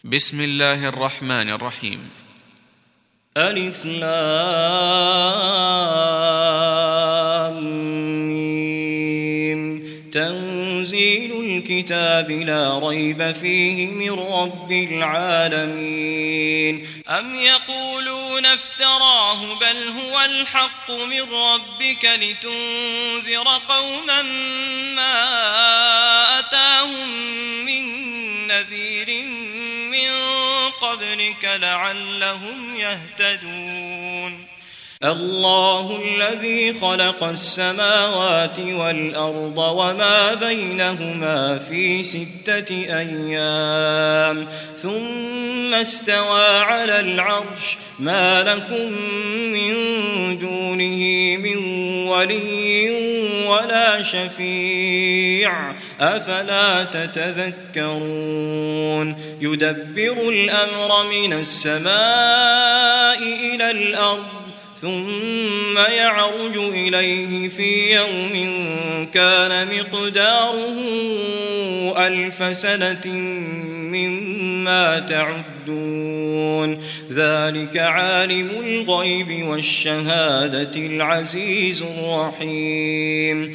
بسم الله الرحمن الرحيم. ألف لام ميم. تنزيل الكتاب لا ريب فيه من رب العالمين. أم يقولون افتراه بل هو الحق من ربك لتنذر قوما ما أتاهم من نذير من قبلك لعلهم يهتدون. الله الذي خلق السماوات والأرض وما بينهما في 6 أيام ثم استوى على العرش. ما لكم من دونه من ولي ولا شفيع أفلا تتذكرون. يدبر الأمر من السماء إلى الأرض ثم يعرج إليه في يوم كان مقداره 1000 سنة مما تعدون. ذلك عالم الغيب والشهادة العزيز الرحيم.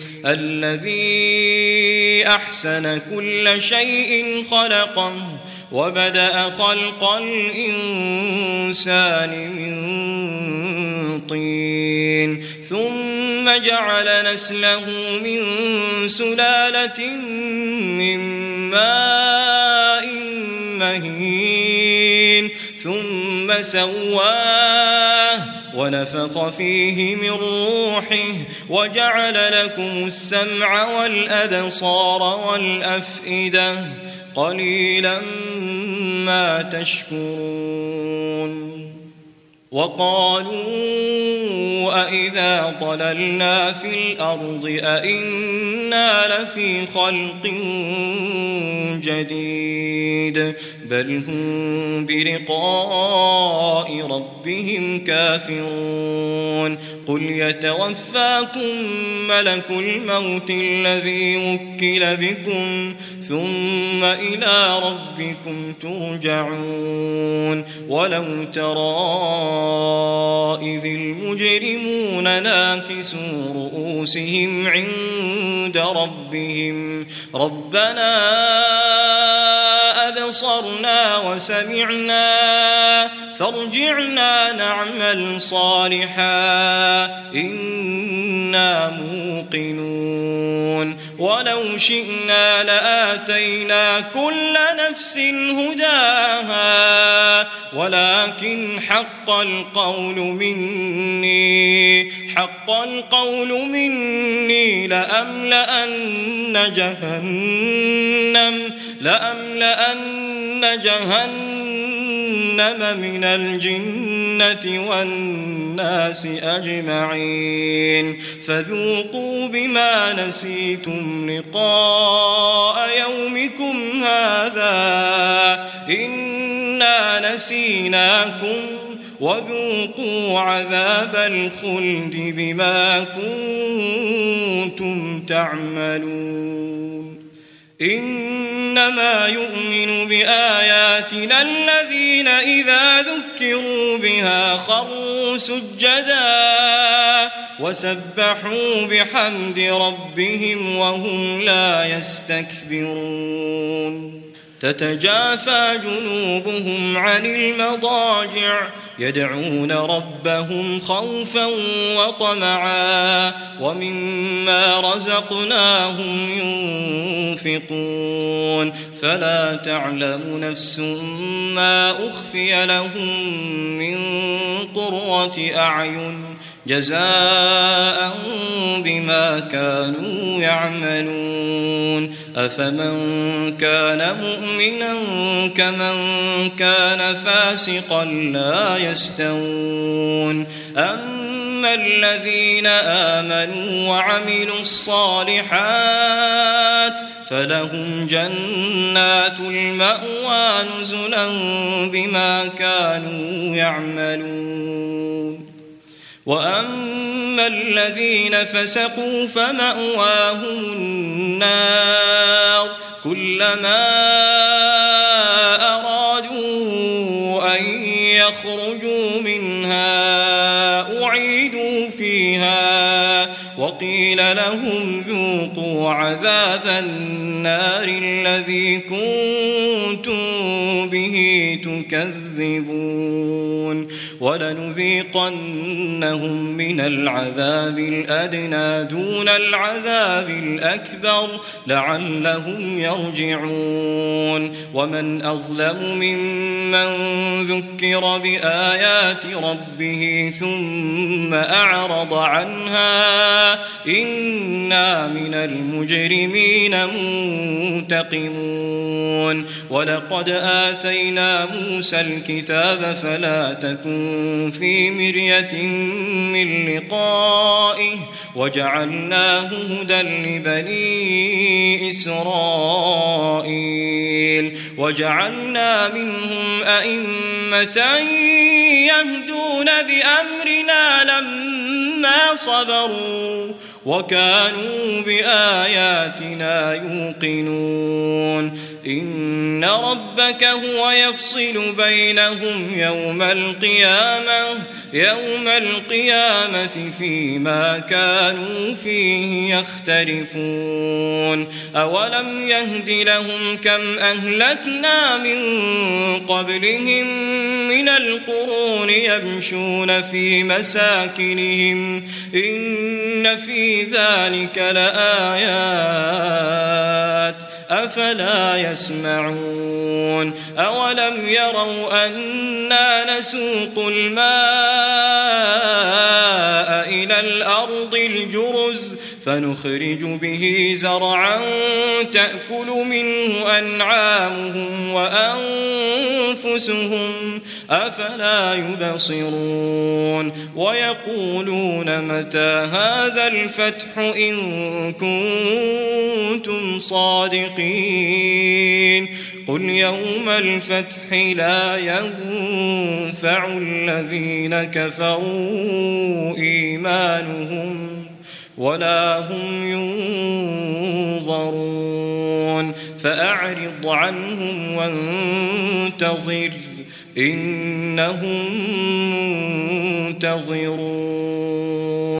الذي أحسن كل شيء خلقه وبدأ خلق الإنسان من طين ثم جعل نسله من سلالة من ماء مهين ثم سواه ونفخ فيه من روحه وجعل لكم السمع والأبصار والأفئدة قليلا ما تشكرون. وقالوا أإذا ضللنا في الأرض أإنا لفي خلق جديد بل هم بلقاء ربهم كافرون. قل يتوفاكم ملك الموت الذي وكل بكم ثم إلى ربكم ترجعون. ولو ترى إذ المجرمون ناكسوا رؤوسهم عند ربهم ربنا أبصرنا وسمعنا فارجعنا نعمل صالحا إنا موقنون. ولو شئنا لآتينا كل نفس هداها ولكن حق القول مني لأملأن جهنم من الجنة والناس أجمعين. فذوقوا بما نسيتم لقاء يومكم هذا إنا نسيناكم وذوقوا عذاب الخلد بما كنتم تعملون. إنما يؤمن بآياتنا الذين إذا ذكروا بها خروا سجدا وسبحوا بحمد ربهم وهم لا يستكبرون. تتجافى جنوبهم عن المضاجع يدعون ربهم خوفا وطمعا ومما رزقناهم ينفقون. فلا تعلم نفس ما أخفي لهم من قرة أعين جزاء بما كانوا يعملون. أفمن كان مؤمنا كمن كان فاسقا لا يستوون. أما الذين آمنوا وعملوا الصالحات فلهم جنات المأوى نزلا بما كانوا يعملون. وأما الذين فسقوا فمأواهم النار كلما أرادوا اخرجوا منها أعيدوا فيها وقيل لهم ذوقوا عذاب النار الذي كنتم به تكذبون ولنذيقنهم من العذاب الأدنى دون العذاب الأكبر لعلهم يرجعون ومن أظلم ممن ذكر بآيات ربه ثم أعرض عنها إنا من المجرمين منتقمون ولقد آتينا موسى الكتاب فلا تكن في مرية من لقائه وجعلناه هدى لبني إسرائيل وجعلنا منهم أئمة يهدون بأمرنا لما صبروا وكانوا بآياتنا يوقنون إن ربك هو يفصل بينهم يوم القيامة فيما كانوا فيه يختلفون أولم يهد لهم كم أهلكنا من قبلهم من القرون يمشون في مساكنهم إن في ذلك لآيات أفلا يسمعون أولم يروا أنا نسوق الماء إلى الأرض الجرز فنخرج به زرعا تأكل منه أنعامهم وأنفسهم أفلا يبصرون ويقولون متى هذا الفتح إن كنتم صادقين قل يوم الفتح لا ينفع الذين كفروا إيمانهم ولا هم ينظرون فأعرض عنهم وانتظر إنهم منتظرون.